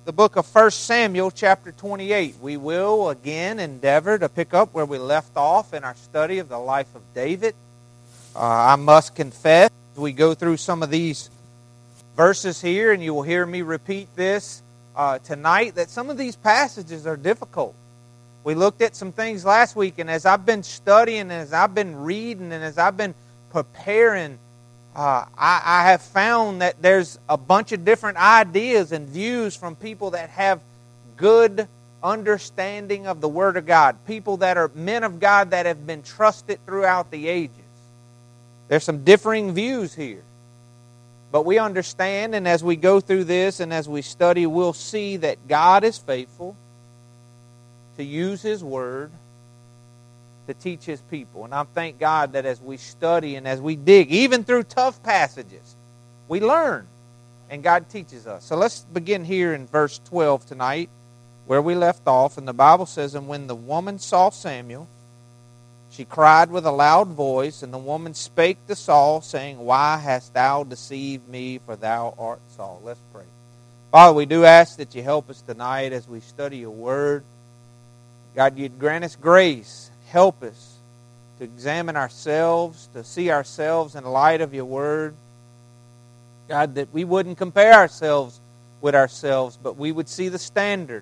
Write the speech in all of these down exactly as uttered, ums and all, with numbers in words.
the book of First Samuel chapter twenty-eight. We will again endeavor to pick up where we left off in our study of the life of David. Uh, I must confess, as we go through some of these verses here, and you will hear me repeat this uh, tonight, that some of these passages are difficult. We looked at some things last week, and as I've been studying, and as I've been reading, and as I've been preparing, Uh, I, I have found that there's a bunch of different ideas and views from people that have good understanding of the Word of God. People that are men of God that have been trusted throughout the ages. There's some differing views here. But we understand, and as we go through this and as we study, we'll see that God is faithful to use His Word to teach His people. And I thank God that as we study and as we dig, even through tough passages, we learn and God teaches us. So let's begin here in verse twelve tonight, where we left off. And the Bible says, "And when the woman saw Samuel, she cried with a loud voice, and the woman spake to Saul, saying, Why hast thou deceived me, for thou art Saul?" Let's pray. Father, we do ask that you help us tonight as we study your word. God, you'd grant us grace. Help us to examine ourselves, to see ourselves in light of your word. God, that we wouldn't compare ourselves with ourselves, but we would see the standard.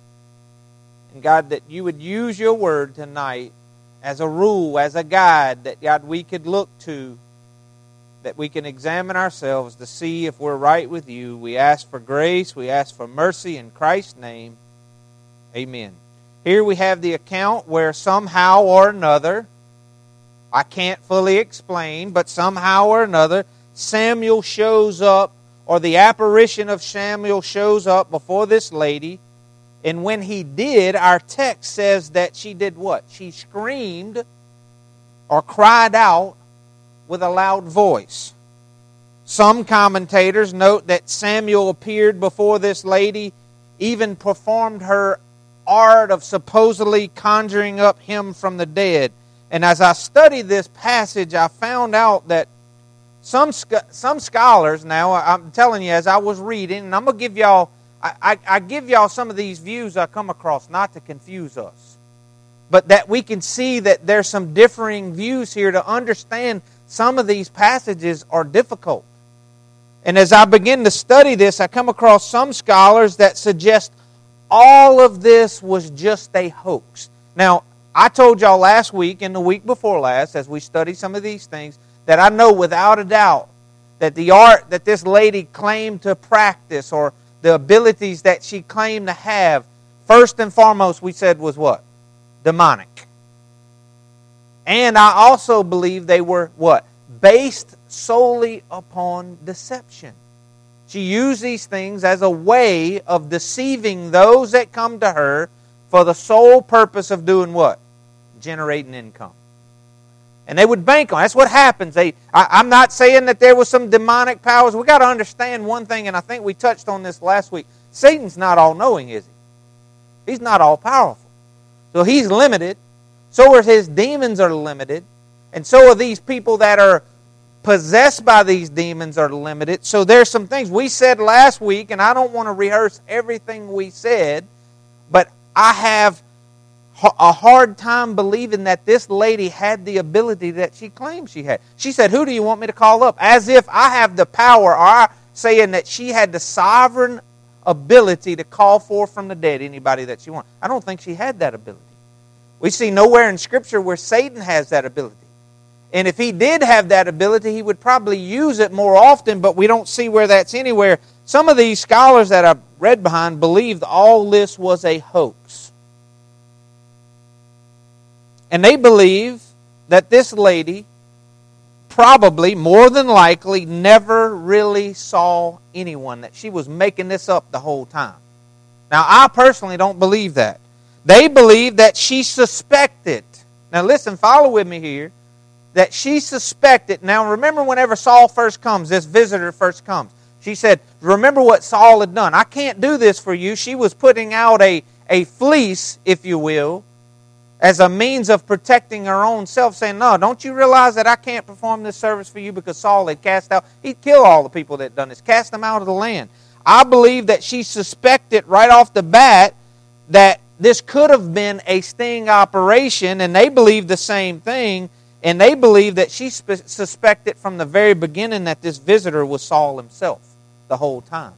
And God, that you would use your word tonight as a rule, as a guide, that God, we could look to, that we can examine ourselves to see if we're right with you. We ask for grace, we ask for mercy in Christ's name. Amen. Here we have the account where somehow or another, I can't fully explain, but somehow or another, Samuel shows up, or the apparition of Samuel shows up before this lady. And when he did, our text says that she did what? She screamed or cried out with a loud voice. Some commentators note that Samuel appeared before this lady, even performed her art of supposedly conjuring up him from the dead. And as I studied this passage, I found out that some some scholars, now I'm telling you as I was reading, and I'm going to give y'all, I, I, I give y'all some of these views I come across, not to confuse us, but that we can see that there's some differing views here to understand some of these passages are difficult. And as I begin to study this, I come across some scholars that suggest all of this was just a hoax. Now, I told y'all last week and the week before last, as we studied some of these things, that I know without a doubt that the art that this lady claimed to practice, or the abilities that she claimed to have, first and foremost, we said was what? Demonic. And I also believe they were what? Based solely upon deception. She used these things as a way of deceiving those that come to her for the sole purpose of doing what? Generating income. And they would bank on it. That's what happens. They, I, I'm not saying that there was some demonic powers. We've got to understand one thing, and I think we touched on this last week. Satan's not all-knowing, is he? He's not all-powerful. So he's limited. So are his demons are limited. And so are these people that are possessed by these demons are limited. So there's some things we said last week, and I don't want to rehearse everything we said, but I have a hard time believing that this lady had the ability that she claimed she had. She said, "Who do you want me to call up?" As if I have the power, or I saying that she had the sovereign ability to call forth from the dead anybody that she wanted. I don't think she had that ability. We see nowhere in Scripture where Satan has that ability. And if he did have that ability, he would probably use it more often, but we don't see where that's anywhere. Some of these scholars that I've read behind believed all this was a hoax. And they believe that this lady probably, more than likely, never really saw anyone, that she was making this up the whole time. Now, I personally don't believe that. They believe that she suspected. Now listen, follow with me here. That she suspected. Now remember, whenever Saul first comes, this visitor first comes, she said, remember what Saul had done. I can't do this for you. She was putting out a, a fleece, if you will, as a means of protecting her own self, saying, no, don't you realize that I can't perform this service for you because Saul had cast out, he'd kill all the people that had done this, cast them out of the land. I believe that she suspected right off the bat that this could have been a sting operation, and they believed the same thing, and they believed that she spe- suspected from the very beginning that this visitor was Saul himself the whole time.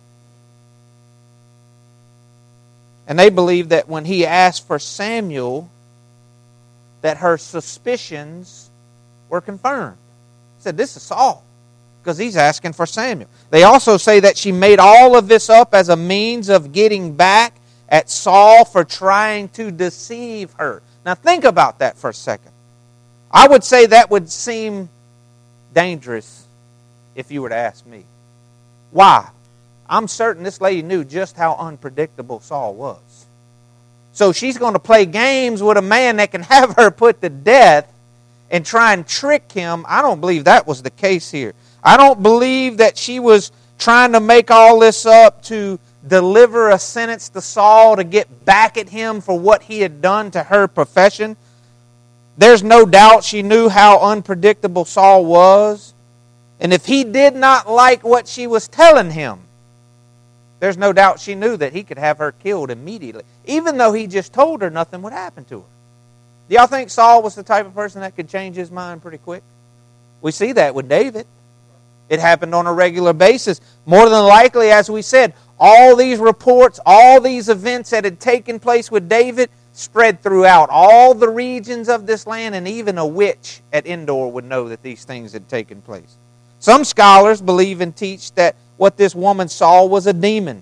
And they believed that when he asked for Samuel, that her suspicions were confirmed. He said, this is Saul, because he's asking for Samuel. They also say that she made all of this up as a means of getting back at Saul for trying to deceive her. Now think about that for a second. I would say that would seem dangerous if you were to ask me. Why? I'm certain this lady knew just how unpredictable Saul was. So she's going to play games with a man that can have her put to death and try and trick him. I don't believe that was the case here. I don't believe that she was trying to make all this up to deliver a sentence to Saul to get back at him for what he had done to her profession. There's no doubt she knew how unpredictable Saul was. And if he did not like what she was telling him, there's no doubt she knew that he could have her killed immediately. Even though he just told her nothing would happen to her. Do y'all think Saul was the type of person that could change his mind pretty quick? We see that with David. It happened on a regular basis. More than likely, as we said, all these reports, all these events that had taken place with David spread throughout all the regions of this land, and even a witch at Endor would know that these things had taken place. Some scholars believe and teach that what this woman saw was a demon.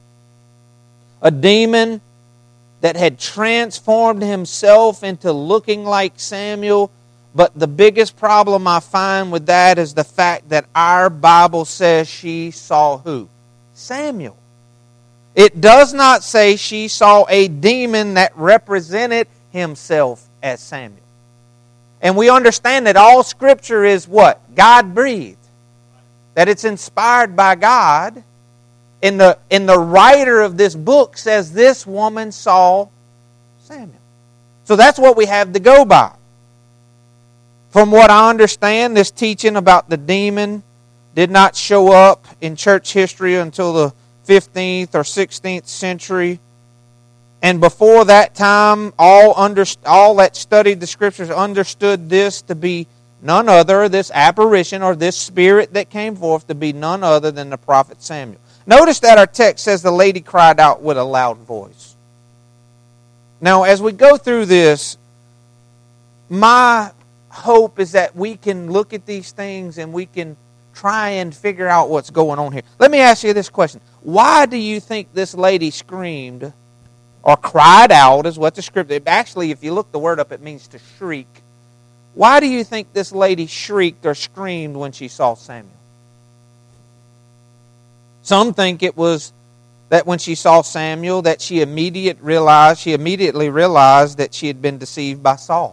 A demon that had transformed himself into looking like Samuel. But the biggest problem I find with that is the fact that our Bible says she saw who? Samuel. It does not say she saw a demon that represented himself as Samuel. And we understand that all Scripture is what? God-breathed. That it's inspired by God. And the, and the writer of this book says this woman saw Samuel. So that's what we have to go by. From what I understand, this teaching about the demon did not show up in church history until the fifteenth or sixteenth century. And before that time, all, under, all that studied the Scriptures understood this to be none other, this apparition or this spirit that came forth to be none other than the prophet Samuel. Notice that our text says the lady cried out with a loud voice. Now, as we go through this, my hope is that we can look at these things and we can try and figure out what's going on here. Let me ask you this question. Why do you think this lady screamed or cried out is what the scripture... Actually, if you look the word up, it means to shriek. Why do you think this lady shrieked or screamed when she saw Samuel? Some think it was that when she saw Samuel that she immediate realized, she immediately realized that she had been deceived by Saul.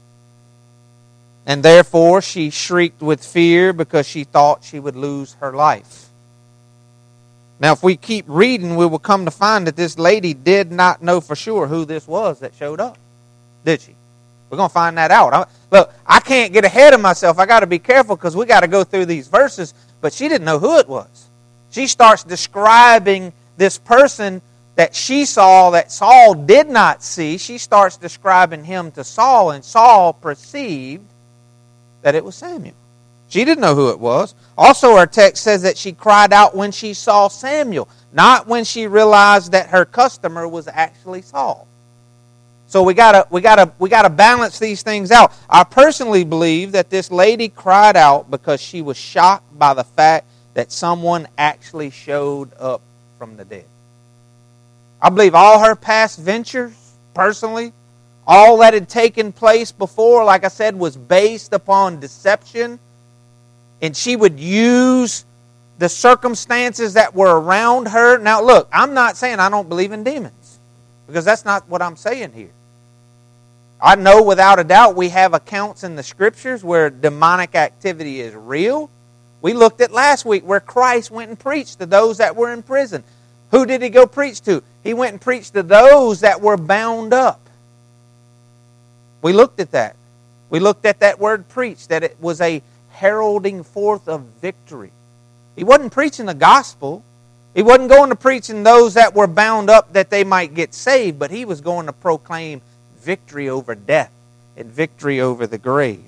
And therefore she shrieked with fear because she thought she would lose her life. Now if we keep reading, we will come to find that this lady did not know for sure who this was that showed up. Did she? We're going to find that out. I, look, I can't get ahead of myself. I got to be careful because we got to go through these verses. But she didn't know who it was. She starts describing this person that she saw that Saul did not see. She starts describing him to Saul, and Saul perceived that it was Samuel. She didn't know who it was. Also, our text says that she cried out when she saw Samuel, not when she realized that her customer was actually Saul. So we gotta we gotta we gotta balance these things out. I personally believe that this lady cried out because she was shocked by the fact that someone actually showed up from the dead. I believe all her past ventures, personally, all that had taken place before, like I said, was based upon deception. And she would use the circumstances that were around her. Now look, I'm not saying I don't believe in demons, because that's not what I'm saying here. I know without a doubt we have accounts in the Scriptures where demonic activity is real. We looked at last week where Christ went and preached to those that were in prison. Who did He go preach to? He went and preached to those that were bound up. We looked at that. We looked at that word preach, that it was a heralding forth of victory. He wasn't preaching the gospel. He wasn't going to preaching those that were bound up that they might get saved, but he was going to proclaim victory over death and victory over the grave.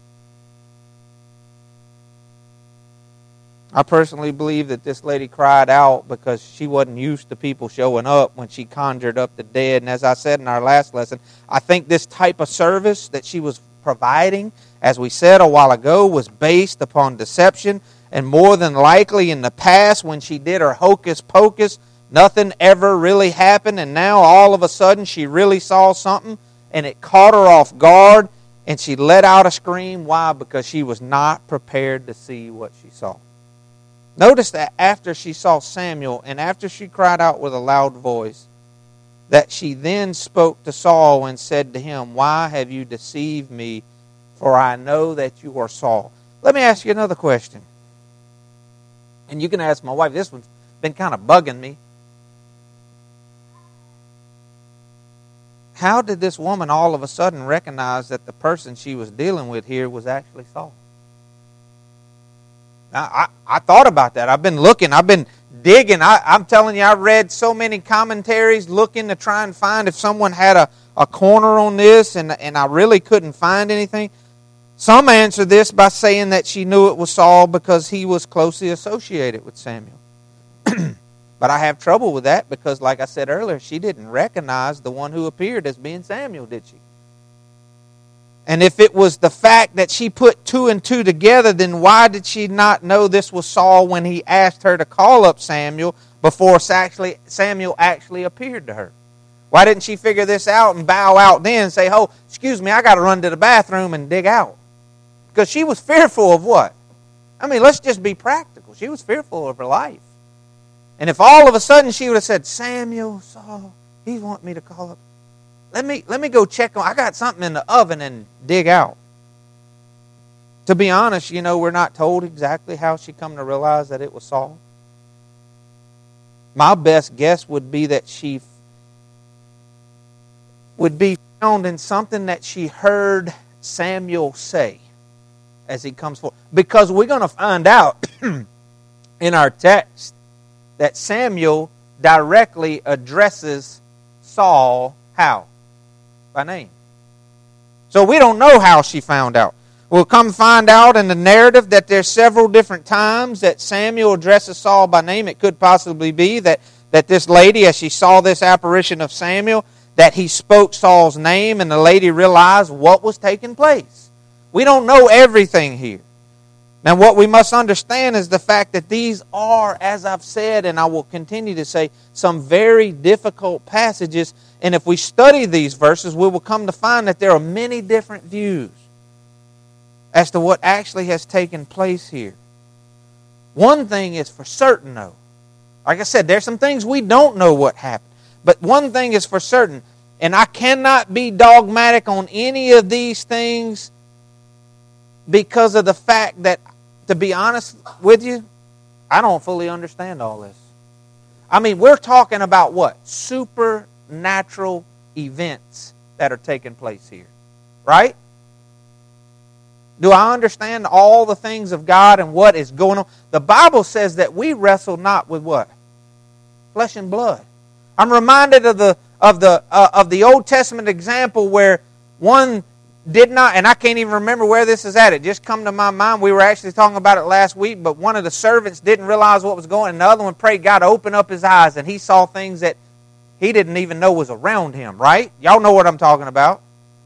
I personally believe that this lady cried out because she wasn't used to people showing up when she conjured up the dead. And as I said in our last lesson, I think this type of service that she was providing, as we said a while ago, was based upon deception. And more than likely in the past when she did her hocus pocus, nothing ever really happened. And now all of a sudden she really saw something and it caught her off guard. And she let out a scream. Why? Because she was not prepared to see what she saw. Notice that after she saw Samuel and after she cried out with a loud voice, that she then spoke to Saul and said to him, "Why have you deceived me? For I know that you are Saul." Let me ask you another question. And you can ask my wife. This one's been kind of bugging me. How did this woman all of a sudden recognize that the person she was dealing with here was actually Saul? Now, I, I thought about that. I've been looking. I've been digging. I, I'm telling you, I read so many commentaries looking to try and find if someone had a, a corner on this, and, and I really couldn't find anything. Some answer this by saying that she knew it was Saul because he was closely associated with Samuel. But I have trouble with that because, like I said earlier, she didn't recognize the one who appeared as being Samuel, did she? And if it was the fact that she put two and two together, then why did she not know this was Saul when he asked her to call up Samuel before Samuel actually appeared to her? Why didn't she figure this out and bow out then and say, "Oh, excuse me, I got to run to the bathroom and dig out"? Because she was fearful of what? I mean, let's just be practical. She was fearful of her life. And if all of a sudden she would have said, "Samuel, Saul, he wants me to call up. Let me, let me go check on, I got something in the oven," and dig out. To be honest, you know, we're not told exactly how she come to realize that it was Saul. My best guess would be that she would be found in something that she heard Samuel say as he comes forward. Because we're going to find out in our text that Samuel directly addresses Saul how? By name. So we don't know how she found out. We'll come find out in the narrative that there's several different times that Samuel addresses Saul by name. It could possibly be that, that this lady, as she saw this apparition of Samuel, that he spoke Saul's name and the lady realized what was taking place. We don't know everything here. Now what we must understand is the fact that these are, as I've said and I will continue to say, some very difficult passages. And if we study these verses, we will come to find that there are many different views as to what actually has taken place here. One thing is for certain, though. Like I said, there's some things we don't know what happened. But one thing is for certain, and I cannot be dogmatic on any of these things because of the fact that, to be honest with you, I don't fully understand all this. I mean, we're talking about what? Supernatural events that are taking place here. Right? Do I understand all the things of God and what is going on? The Bible says that we wrestle not with what? Flesh and blood. I'm reminded of the of the uh, of the Old Testament example where one did not, and I can't even remember where this is at. It just come to my mind. We were actually talking about it last week, but one of the servants didn't realize what was going on, and the other one prayed God to open up his eyes, and he saw things that he didn't even know was around him, right? Y'all know what I'm talking about.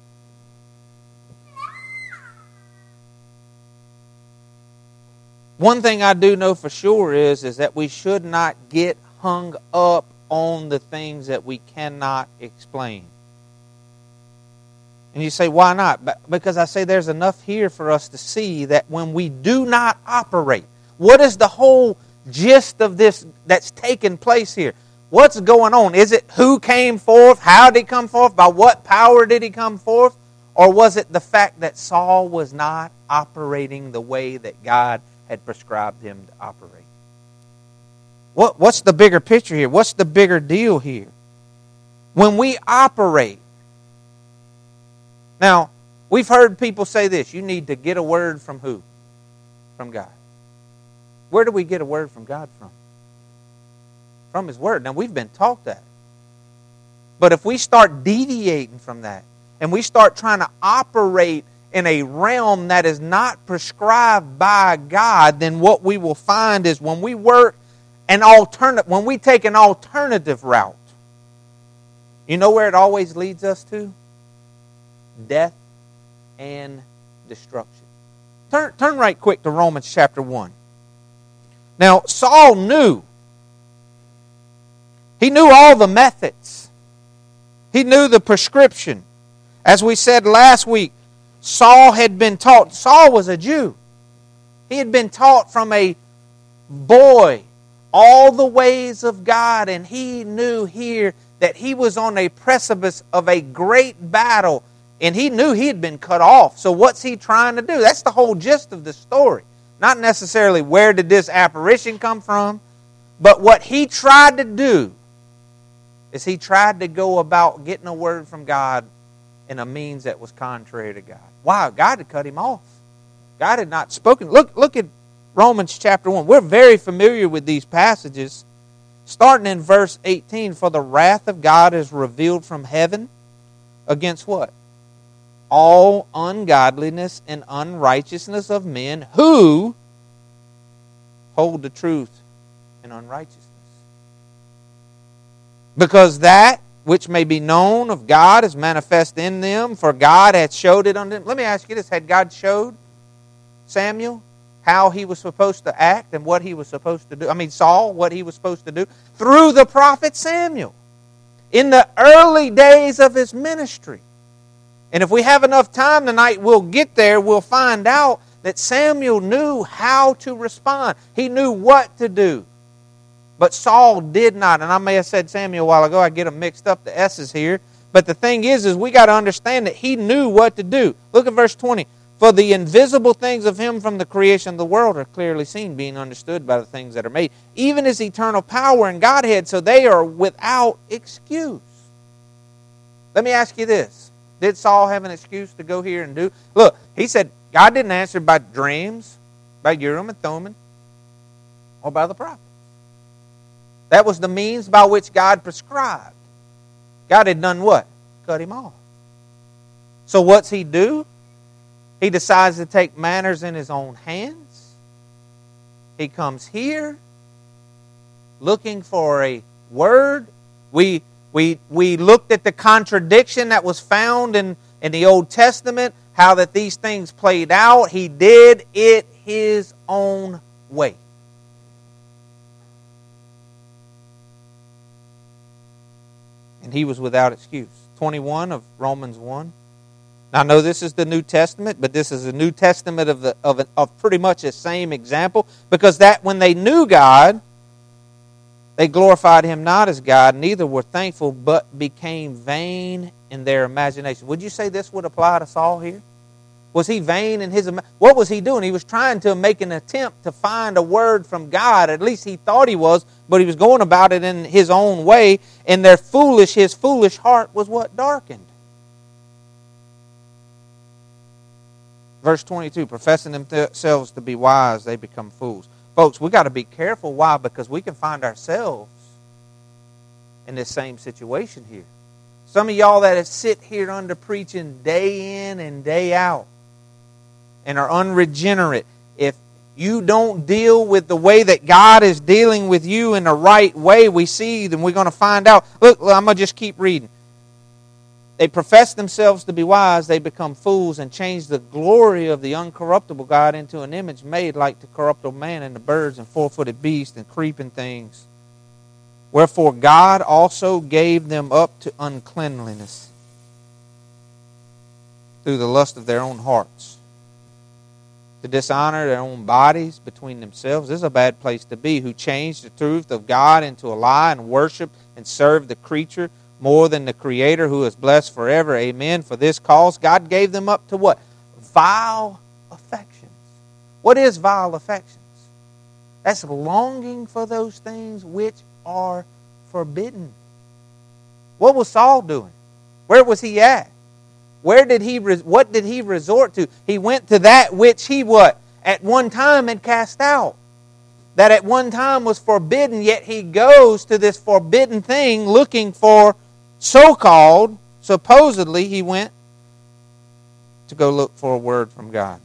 One thing I do know for sure is, is that we should not get hung up on the things that we cannot explain. And you say, why not? Because I say there's enough here for us to see that when we do not operate, what is the whole gist of this that's taking place here? What's going on? Is it who came forth? How did he come forth? By what power did he come forth? Or was it the fact that Saul was not operating the way that God had prescribed him to operate? What, what's the bigger picture here? What's the bigger deal here? When we operate, now, we've heard people say this, you need to get a word from who? From God. Where do we get a word from God from? From His Word. Now, we've been taught that. But if we start deviating from that, and we start trying to operate in a realm that is not prescribed by God, then what we will find is when we work an alternative, when we take an alternative route, you know where it always leads us to? Death and destruction. Turn, turn right quick to Romans chapter one. Now, Saul knew. He knew all the methods. He knew the prescription. As we said last week, Saul had been taught. Saul was a Jew. He had been taught from a boy all the ways of God, and he knew here that he was on a precipice of a great battle, and he knew he had been cut off. So what's he trying to do? That's the whole gist of the story. Not necessarily where did this apparition come from, but what he tried to do is he tried to go about getting a word from God in a means that was contrary to God. Wow, God had cut him off. God had not spoken. Look, look at Romans chapter one. We're very familiar with these passages. Starting in verse eighteen, for the wrath of God is revealed from heaven against what? All ungodliness and unrighteousness of men who hold the truth in unrighteousness. Because that which may be known of God is manifest in them, for God hath showed it unto them. Let me ask you this. Had God showed Samuel how he was supposed to act and what he was supposed to do? I mean, Saul, what he was supposed to do? Through the prophet Samuel. In the early days of his ministry. And if we have enough time tonight, we'll get there. We'll find out that Samuel knew how to respond. He knew what to do. But Saul did not. And I may have said Samuel a while ago. I get them mixed up, the S's here. But the thing is, is we got to understand that he knew what to do. Look at verse twenty. For the invisible things of him from the creation of the world are clearly seen, being understood by the things that are made. Even his eternal power and Godhead, so they are without excuse. Let me ask you this. Did Saul have an excuse to go here and do? Look, he said God didn't answer by dreams, by Urim and Thummim, or by the prophets. That was the means by which God prescribed. God had done what? Cut him off. So what's he do? He decides to take matters in his own hands. He comes here looking for a word. We we we looked at the contradiction that was found in, in the Old Testament, how that these things played out. He did it his own way. And he was without excuse. twenty-one of Romans one. Now, I know this is the New Testament, but this is a New Testament of the of, of pretty much the same example. Because that when they knew God, they glorified Him not as God, neither were thankful, but became vain in their imagination. Would you say this would apply to Saul here? Was he vain in his... What was he doing? He was trying to make an attempt to find a word from God. At least he thought he was, but he was going about it in his own way. And their foolish, his foolish heart was what darkened. Verse twenty-two, professing themselves to be wise, they become fools. Folks, we got to be careful. Why? Because we can find ourselves in this same situation here. Some of y'all that have sit here under preaching day in and day out and are unregenerate, if you don't deal with the way that God is dealing with you in the right way, we see, then we're going to find out. Look, I'm going to just keep reading. They profess themselves to be wise, they become fools and change the glory of the uncorruptible God into an image made like the corruptible man and the birds and four-footed beasts and creeping things. Wherefore God also gave them up to uncleanliness through the lust of their own hearts, to dishonor their own bodies between themselves. This is a bad place to be, who changed the truth of God into a lie and worship and serve the creature more than the Creator, who is blessed forever. Amen. For this cause God gave them up to what? Vile affections. What is vile affections? That's longing for those things which are forbidden. What was Saul doing? Where was he at? Where did he? What did he resort to? He went to that which he what? At one time had cast out. that at one time was forbidden, yet he goes to this forbidden thing looking for so-called, supposedly he went to go look for a word from God.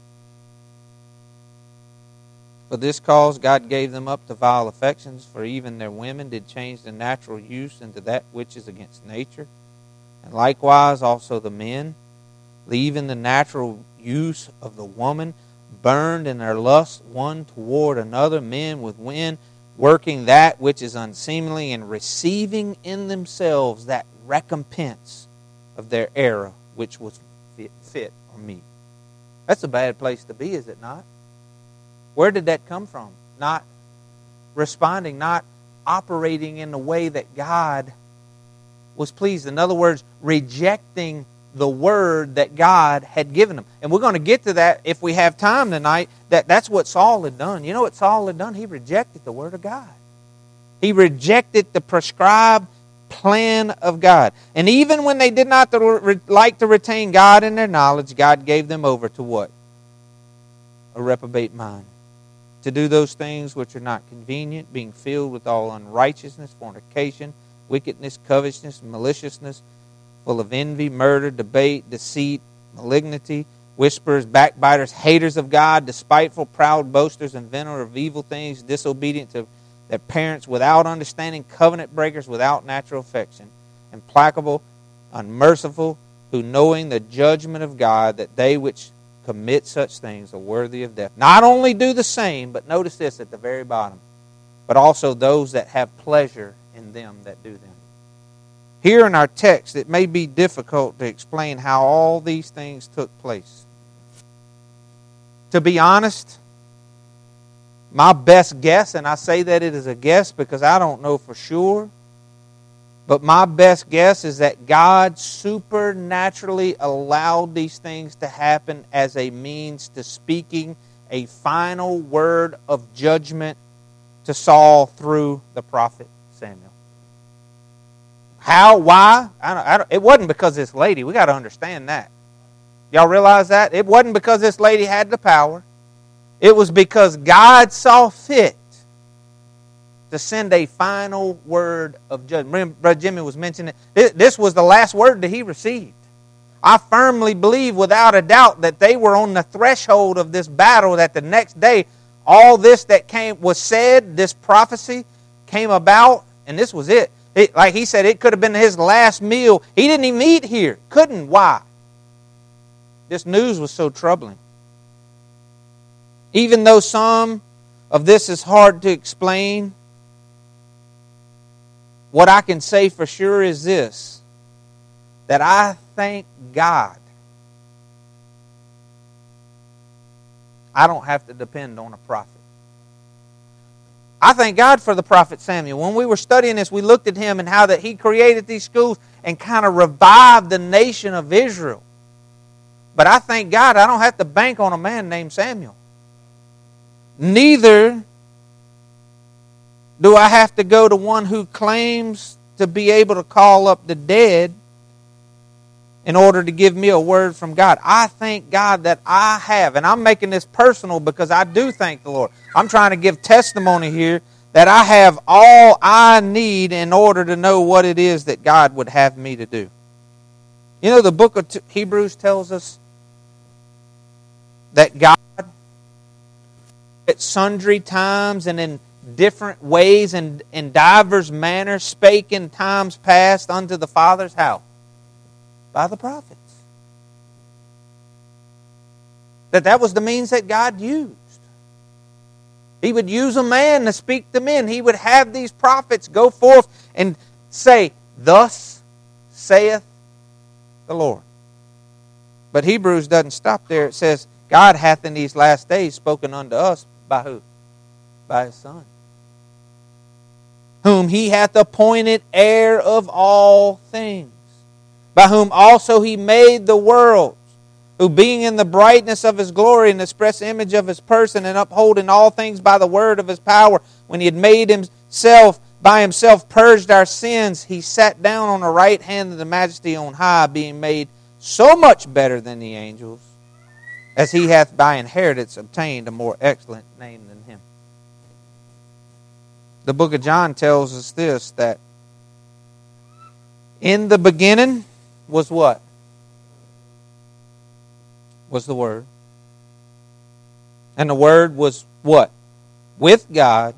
For this cause God gave them up to vile affections, for even their women did change the natural use into that which is against nature. And likewise also the men, leaving the natural use of the woman, burned in their lust one toward another, men with men, working that which is unseemly, and receiving in themselves that recompense of their error, which was fit, fit or meet. That's a bad place to be, is it not? Where did that come from? Not responding, not operating in the way that God was pleased. In other words, rejecting the word that God had given them. And we're going to get to that if we have time tonight. That that's what Saul had done. You know what Saul had done? He rejected the word of God. He rejected the prescribed plan of God. And even when they did not like to retain God in their knowledge, God gave them over to what? A reprobate mind. To do those things which are not convenient, being filled with all unrighteousness, fornication, wickedness, covetousness, maliciousness, full of envy, murder, debate, deceit, malignity, whisperers, backbiters, haters of God, despiteful, proud, boasters, inventors of evil things, disobedient to their parents, without understanding, covenant breakers, without natural affection, implacable, unmerciful, who knowing the judgment of God, that they which commit such things are worthy of death. Not only do the same, but notice this at the very bottom, but also those that have pleasure in them that do them. Here in our text, it may be difficult to explain how all these things took place. To be honest, my best guess, and I say that it is a guess because I don't know for sure, but my best guess is that God supernaturally allowed these things to happen as a means to speaking a final word of judgment to Saul through the prophet Samuel. How? Why? I don't, I don't, it wasn't because this lady. We got to understand that. Y'all realize that? It wasn't because this lady had the power. It was because God saw fit to send a final word of judgment. Remember, Brother Jimmy was mentioning it. This was the last word that he received. I firmly believe without a doubt that they were on the threshold of this battle, that the next day all this that came was said, this prophecy came about, and this was it. It, like he said, it could have been his last meal. He didn't even eat here. Couldn't. Why? This news was so troubling. Even though some of this is hard to explain, what I can say for sure is this, that I thank God I don't have to depend on a prophet. I thank God for the prophet Samuel. When we were studying this, we looked at him and how that he created these schools and kind of revived the nation of Israel. But I thank God I don't have to bank on a man named Samuel. Neither do I have to go to one who claims to be able to call up the dead in order to give me a word from God. I thank God that I have, and I'm making this personal because I do thank the Lord. I'm trying to give testimony here that I have all I need in order to know what it is that God would have me to do. You know, the book of Hebrews tells us that God, at sundry times and in different ways and in divers manners, spake in times past unto the fathers, how? By the prophets. That that was the means that God used. He would use a man to speak to men. He would have these prophets go forth and say, thus saith the Lord. But Hebrews doesn't stop there. It says, God hath in these last days spoken unto us by who? By His Son, whom He hath appointed heir of all things, by whom also He made the worlds, who being in the brightness of His glory and the express image of His person, and upholding all things by the word of His power, when He had made Himself, by Himself purged our sins, He sat down on the right hand of the Majesty on high, being made so much better than the angels, as He hath by inheritance obtained a more excellent name than Him. the book of John tells us this, that in the beginning was what? Was the Word. And the Word was what? With God.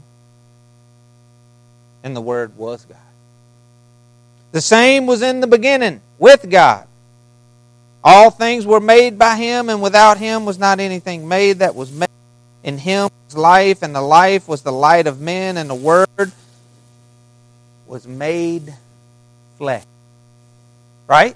And the Word was God. The same was in the beginning with God. All things were made by Him, and without Him was not anything made that was made. In Him was life, and the life was the light of men, and the Word was made flesh. Right?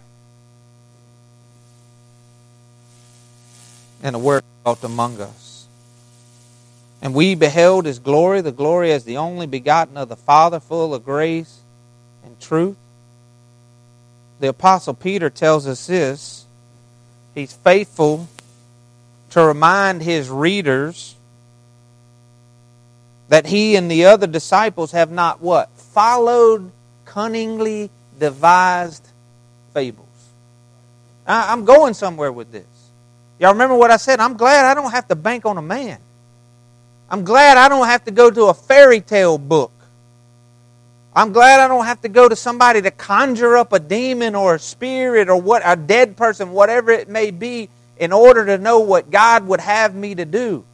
And the Word dwelt among us. And we beheld His glory, the glory as the only begotten of the Father, full of grace and truth. The Apostle Peter tells us this. He's faithful to remind his readers that he and the other disciples have not what? Followed cunningly devised fables. I'm going somewhere with this. Y'all remember what I said? I'm glad I don't have to bank on a man. I'm glad I don't have to go to a fairy tale book. I'm glad I don't have to go to somebody to conjure up a demon or a spirit or what a dead person, whatever it may be, in order to know what God would have me to do.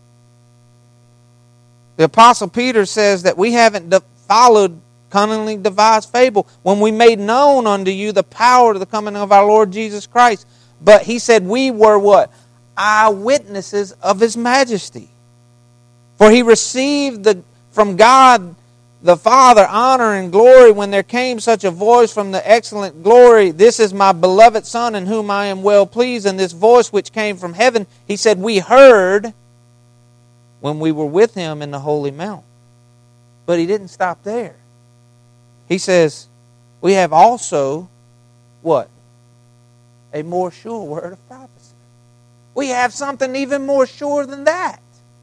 The Apostle Peter says that we haven't de- followed cunningly devised fable when we made known unto you the power of the coming of our Lord Jesus Christ. But he said we were what? Eyewitnesses of His majesty. For He received the, from God the Father honor and glory when there came such a voice from the excellent glory, this is my beloved Son in whom I am well pleased. And this voice which came from heaven, He said, we heard when we were with Him in the holy mount. But He didn't stop there. He says, we have also, what? A more sure word of prophecy. We have something even more sure than that.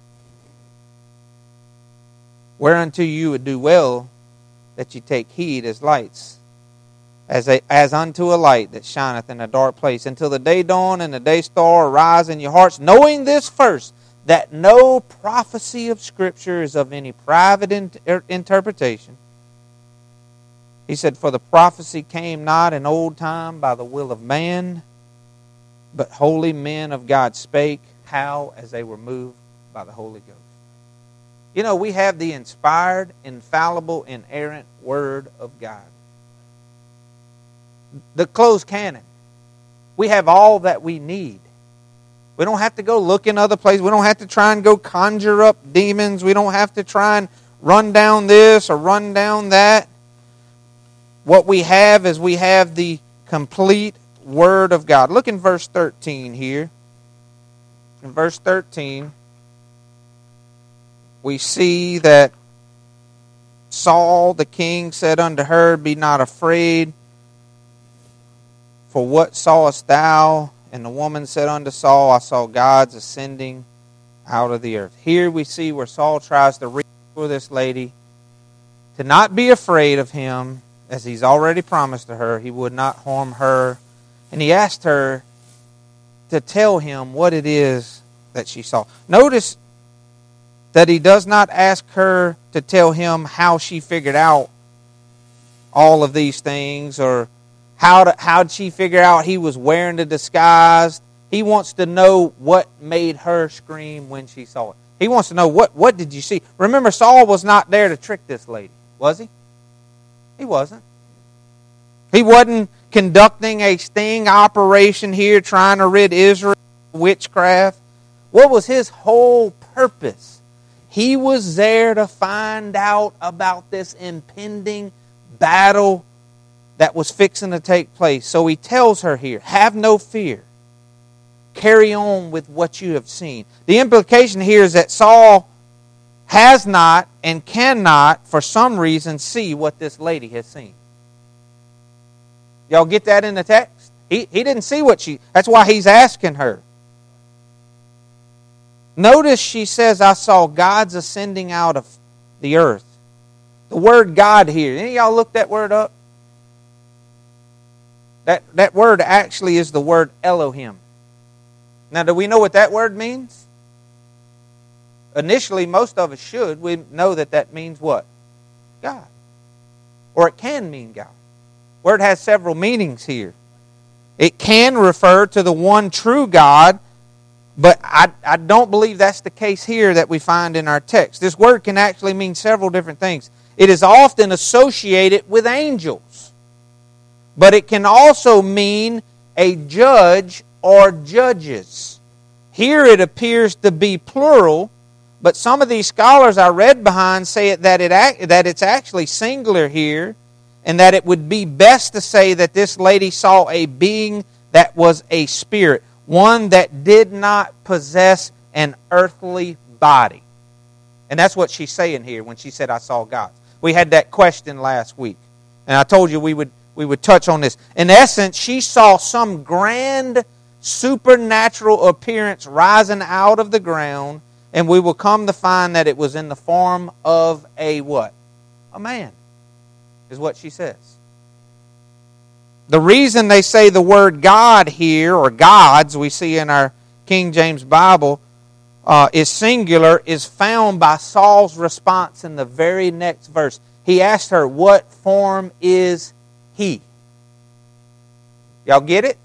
Whereunto you would do well that you take heed as lights, as a, as unto a light that shineth in a dark place, until the day dawn and the day star arise in your hearts, knowing this first, that no prophecy of Scripture is of any private inter- interpretation. He said, for the prophecy came not in old time by the will of man, but holy men of God spake, how? As they were moved by the Holy Ghost. You know, we have the inspired, infallible, inerrant Word of God. The closed canon. We have all that we need. We don't have to go look in other places. We don't have to try and go conjure up demons. We don't have to try and run down this or run down that. What we have is we have the complete Word of God. Look in verse thirteen here. In verse thirteen, we see that Saul the king said unto her, be not afraid, for what sawest thou? And the woman said unto Saul, I saw gods ascending out of the earth. Here we see where Saul tries to reassure this lady to not be afraid of him, as he's already promised to her. He would not harm her. And he asked her to tell him what it is that she saw. Notice that he does not ask her to tell him how she figured out all of these things, or how to, how'd she figure out he was wearing the disguise. He wants to know what made her scream when she saw it. He wants to know, what, what did you see? Remember, Saul was not there to trick this lady, was he? He wasn't. He wasn't conducting a sting operation here trying to rid Israel of witchcraft. What was his whole purpose? He was there to find out about this impending battle that was fixing to take place. So he tells her here, have no fear. Carry on with what you have seen. The implication here is that Saul has not and cannot, for some reason, see what this lady has seen. Y'all get that in the text? He, he didn't see what she... That's why he's asking her. Notice she says, I saw gods ascending out of the earth. The word God here. Any of y'all look that word up? That, that word actually is the word Elohim. Now, do we know what that word means? Initially, most of us should. We know that that means what? God. Or it can mean God. Word has several meanings here. It can refer to the one true God, but I, I don't believe that's the case here that we find in our text. This word can actually mean several different things. It is often associated with angels, but it can also mean a judge or judges. Here it appears to be plural, but some of these scholars I read behind say it, that, it, that it's actually singular here, and that it would be best to say that this lady saw a being that was a spirit, one that did not possess an earthly body. And that's what she's saying here when she said, I saw God. We had that question last week, and I told you we would we would touch on this. In essence, she saw some grand supernatural appearance rising out of the ground, and we will come to find that it was in the form of a what? A man, is what she says. The reason they say the word God here, or gods, we see in our King James Bible, uh, is singular, is found by Saul's response in the very next verse. He asked her, what form is he? Y'all get it?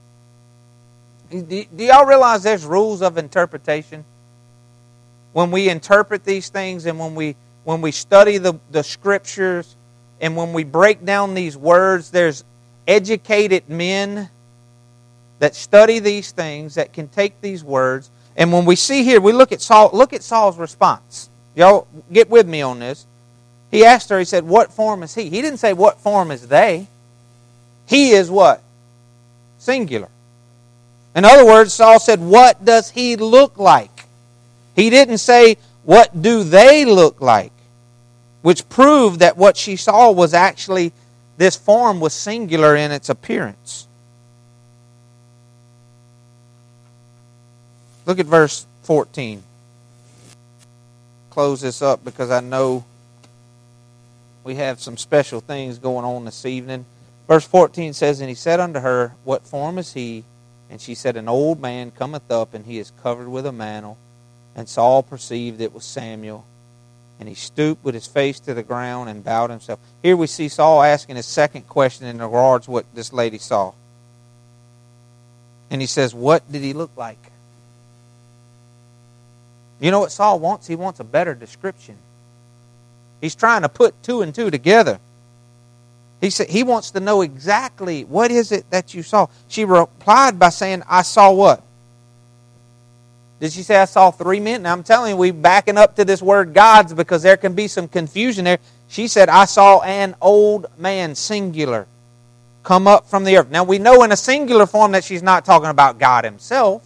Do, do y'all realize there's rules of interpretation? When we interpret these things and when we when we study the, the Scriptures and when we break down these words, there's educated men that study these things, that can take these words. And when we see here, we look at Saul, look at Saul's response. Y'all get with me on this. He asked her, he said, what form is he? He didn't say, what form is they? He is what? Singular. In other words, Saul said, what does he look like? He didn't say, what do they look like? Which proved that what she saw was actually, this form was singular in its appearance. Look at verse fourteen. Close this up because I know we have some special things going on this evening. Verse fourteen says, and he said unto her, what form is he? And she said, an old man cometh up, and he is covered with a mantle. And Saul perceived it was Samuel. And he stooped with his face to the ground and bowed himself. Here we see Saul asking his second question in regards to what this lady saw. And he says, what did he look like? You know what Saul wants? He wants a better description. He's trying to put two and two together. He said he wants to know exactly what is it that you saw. She replied by saying, I saw what? Did she say I saw three men? Now I'm telling you, we're backing up to this word gods because there can be some confusion there. She said, I saw an old man, singular, come up from the earth. Now we know in a singular form that she's not talking about God himself,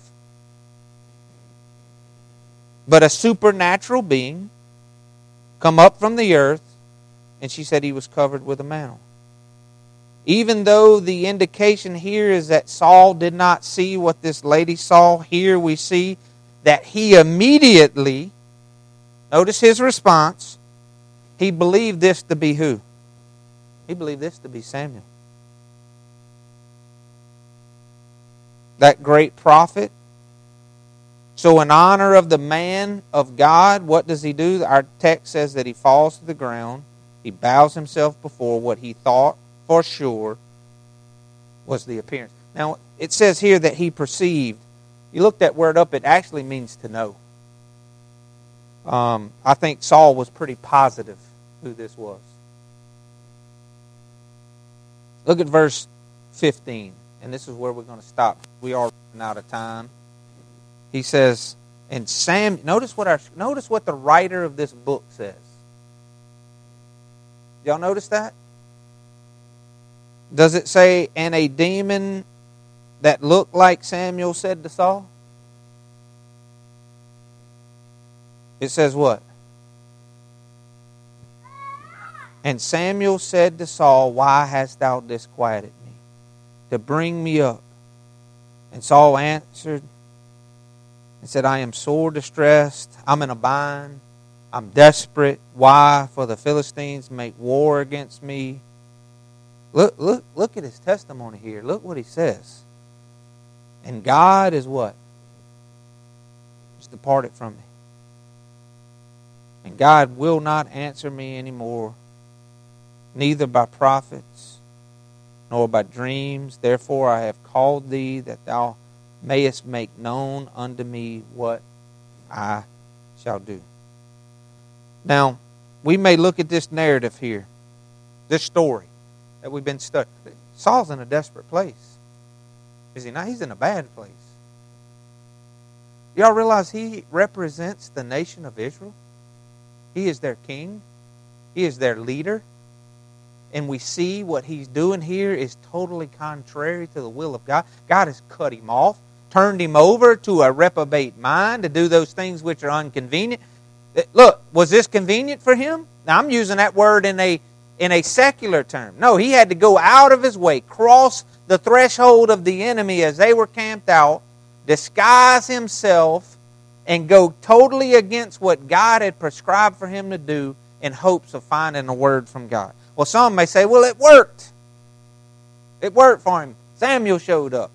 but a supernatural being come up from the earth, and she said he was covered with a mantle. Even though the indication here is that Saul did not see what this lady saw, here we see that he immediately, notice his response, he believed this to be who? He believed this to be Samuel. That great prophet. So in honor of the man of God, what does he do? Our text says that he falls to the ground. He bows himself before what he thought for sure was the appearance. Now, it says here that he perceived. You look that word up, it actually means to know. Um, I think Saul was pretty positive who this was. Look at verse fifteen, and this is where we're going to stop. We are running out of time. He says, and Sam, notice what our notice what the writer of this book says. Y'all notice that? Does it say, and a demon that looked like Samuel said to Saul? It says what? And Samuel said to Saul, why hast thou disquieted me? To bring me up. And Saul answered and said, I am sore distressed. I'm in a bind. I'm desperate. Why? For the Philistines make war against me. Look, look, look at his testimony here. Look what he says. And God is what? He's departed from me. And God will not answer me anymore neither by prophets, nor by dreams. Therefore I have called thee, that thou mayest make known unto me what I shall do. Now, we may look at this narrative here, this story that we've been studying. Saul's in a desperate place. Is he not? He's in a bad place. Y'all realize he represents the nation of Israel? He is their king. He is their leader. And we see what he's doing here is totally contrary to the will of God. God has cut him off, turned him over to a reprobate mind to do those things which are inconvenient. Look, was this convenient for him? Now, I'm using that word in a, in a secular term. No, he had to go out of his way, cross the threshold of the enemy as they were camped out, disguise himself, and go totally against what God had prescribed for him to do in hopes of finding a word from God. Well, some may say, well, it worked. It worked for him. Samuel showed up.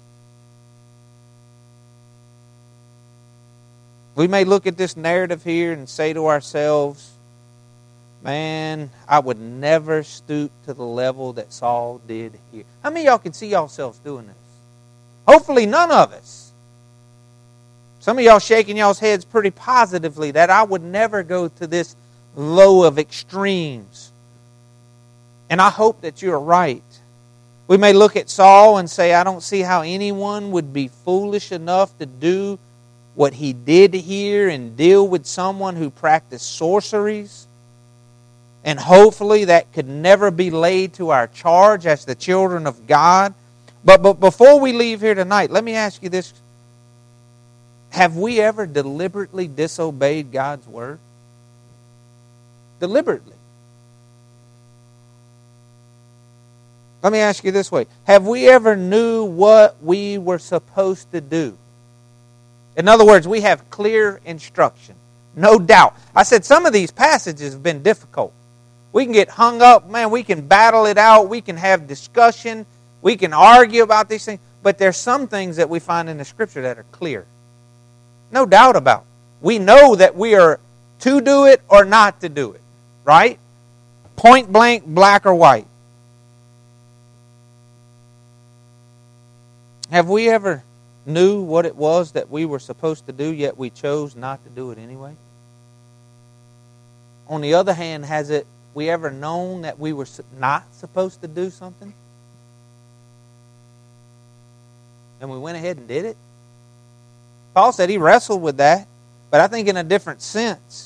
We may look at this narrative here and say to ourselves, man, I would never stoop to the level that Saul did here. How many of y'all can see yourselves doing this? Hopefully none of us. Some of y'all shaking y'all's heads pretty positively that I would never go to this low of extremes. And I hope that you're right. We may look at Saul and say, I don't see how anyone would be foolish enough to do what he did here and deal with someone who practiced sorceries. And hopefully that could never be laid to our charge as the children of God. But, but before we leave here tonight, let me ask you this. Have we ever deliberately disobeyed God's word? Deliberately. Let me ask you this way. Have we ever knew what we were supposed to do? In other words, we have clear instruction. No doubt. I said some of these passages have been difficult. We can get hung up. Man, we can battle it out. We can have discussion. We can argue about these things. But there's some things that we find in the Scripture that are clear. No doubt about it. We know that we are to do it or not to do it. Right? Point blank, black or white. Have we ever knew what it was that we were supposed to do, yet we chose not to do it anyway? On the other hand, has it we ever known that we were not supposed to do something? And we went ahead and did it? Paul said he wrestled with that, but I think in a different sense.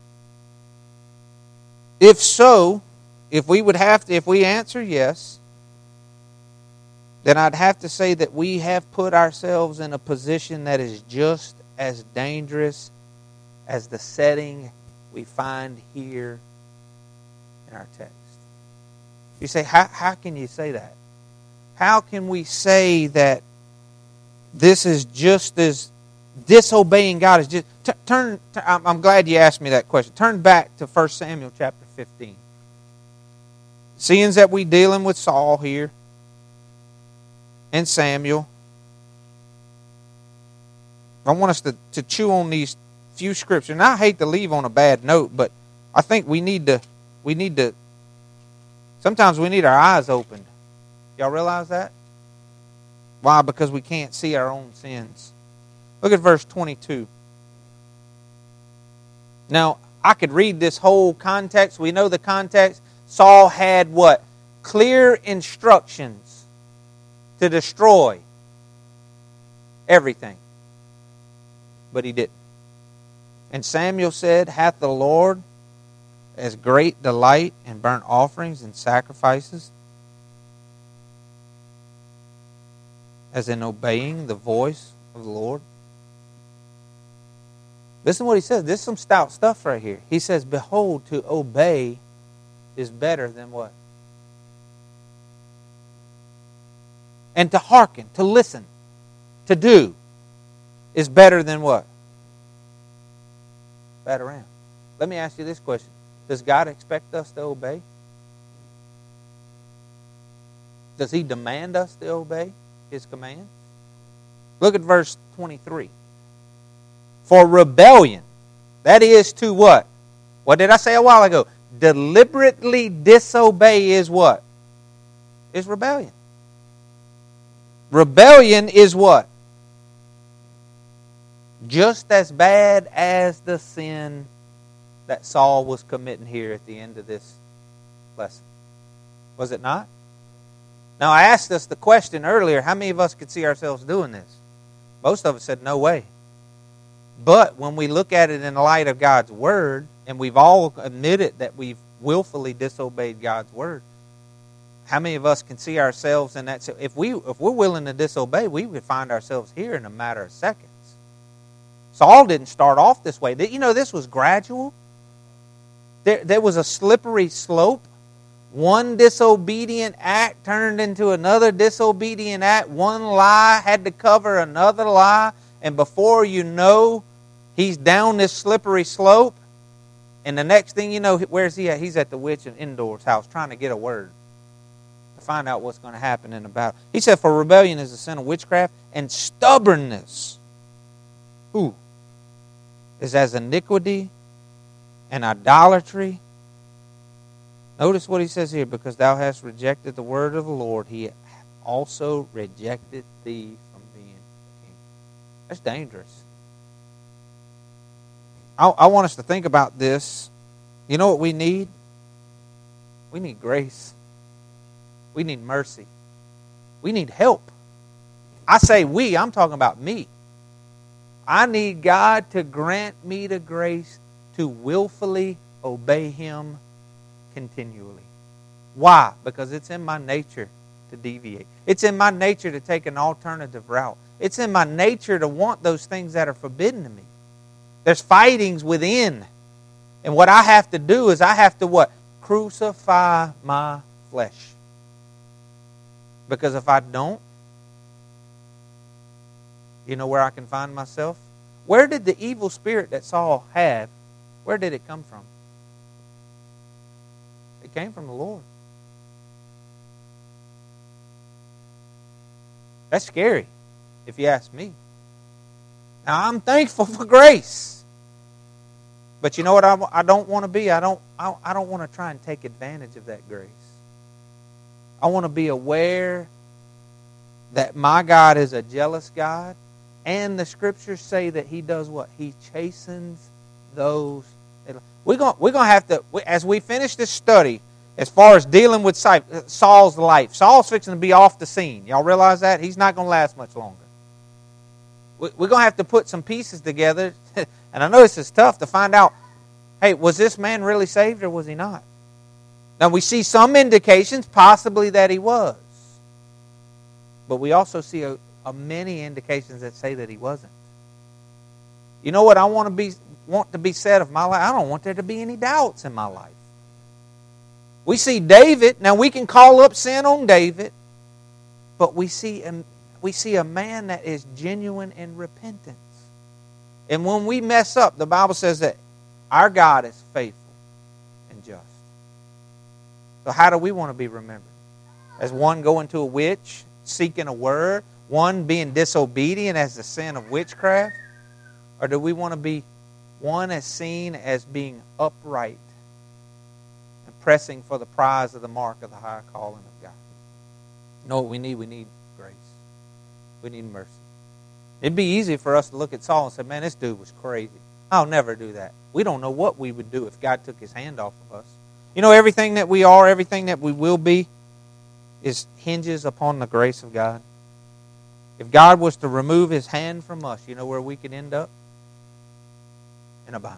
If so, if we would have to, if we answer yes, then I'd have to say that we have put ourselves in a position that is just as dangerous as the setting we find here in our text. You say, how, how can you say that? How can we say that this is just as disobeying God is just... T- turn. T- I'm, I'm glad you asked me that question. Turn back to First Samuel chapter fifteen. Seeing that we're dealing with Saul here, and Samuel. I want us to, to chew on these few scriptures. And I hate to leave on a bad note, but I think we need to, we need to, sometimes we need our eyes opened. Y'all realize that? Why? Because we can't see our own sins. Look at verse twenty-two. Now, I could read this whole context. We know the context. Saul had what? Clear instructions to destroy everything. But he didn't. And Samuel said, hath the Lord as great delight in burnt offerings and sacrifices as in obeying the voice of the Lord? Listen to what he says. This is some stout stuff right here. He says, behold, to obey is better than what? And to hearken, to listen, to do is better than what? Bat around. Let me ask you this question. Does God expect us to obey? Does He demand us to obey His commands? Look at verse twenty-three. For rebellion, that is to what? What did I say a while ago? deliberately disobey is what? Is rebellion. Rebellion is what? Just as bad as the sin that Saul was committing here at the end of this lesson. Was it not? Now, I asked us the question earlier, how many of us could see ourselves doing this? Most of us said, no way. But when we look at it in the light of God's Word, and we've all admitted that we've willfully disobeyed God's Word, how many of us can see ourselves in that? If, we, if we're willing to disobey, we would find ourselves here in a matter of seconds. Saul didn't start off this way. You know, this was gradual. There, there was a slippery slope. One disobedient act turned into another disobedient act. One lie had to cover another lie. And before you know, he's down this slippery slope. And the next thing you know, where's he at? He's at the witch in Endor's house trying to get a word. To find out what's going to happen in the battle. He said, for rebellion is the sin of witchcraft. And stubbornness. Ooh. Is as iniquity and idolatry. Notice what he says here, because thou hast rejected the word of the Lord, he also rejected thee from being king. That's dangerous. I, I want us to think about this. You know what we need? We need grace. We need mercy. We need help. I say we, I'm talking about me. I need God to grant me the grace to willfully obey Him continually. Why? Because it's in my nature to deviate. It's in my nature to take an alternative route. It's in my nature to want those things that are forbidden to me. There's fightings within. And what I have to do is I have to what? Crucify my flesh. Because if I don't, you know where I can find myself? Where did the evil spirit that Saul had, where did it come from? It came from the Lord. That's scary, if you ask me. Now, I'm thankful for grace. But you know what I, I don't want to be? I don't, I, I don't want to try and take advantage of that grace. I want to be aware that my God is a jealous God. And the Scriptures say that He does what? He chastens those. We're going, we're going to have to, as we finish this study, as far as dealing with Saul's life, Saul's fixing to be off the scene. Y'all realize that? He's not going to last much longer. We're going to have to put some pieces together. And I know this is tough to find out, hey, was this man really saved or was he not? Now we see some indications possibly that he was. But we also see a, a many indications that say that he wasn't. You know what I want to be want to be said of my life? I don't want there to be any doubts in my life. We see David. Now we can call up sin on David, but we see a, we see a man that is genuine in repentance. And when we mess up, the Bible says that our God is faithful and just. So how do we want to be remembered? As one going to a witch, seeking a word, one being disobedient as the sin of witchcraft? Or do we want to be one as seen as being upright and pressing for the prize of the mark of the high calling of God? You know what we need? We need grace. We need mercy. It'd be easy for us to look at Saul and say, man, this dude was crazy. I'll never do that. We don't know what we would do if God took His hand off of us. You know, everything that we are, everything that we will be, is hinges upon the grace of God. If God was to remove His hand from us, you know where we could end up? In a bind.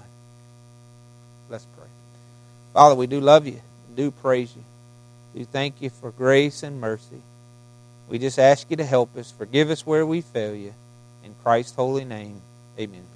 Let's pray. Father, we do love You. We do praise You. We thank You for grace and mercy. We just ask You to help us. Forgive us where we fail You. In Christ's holy name, amen.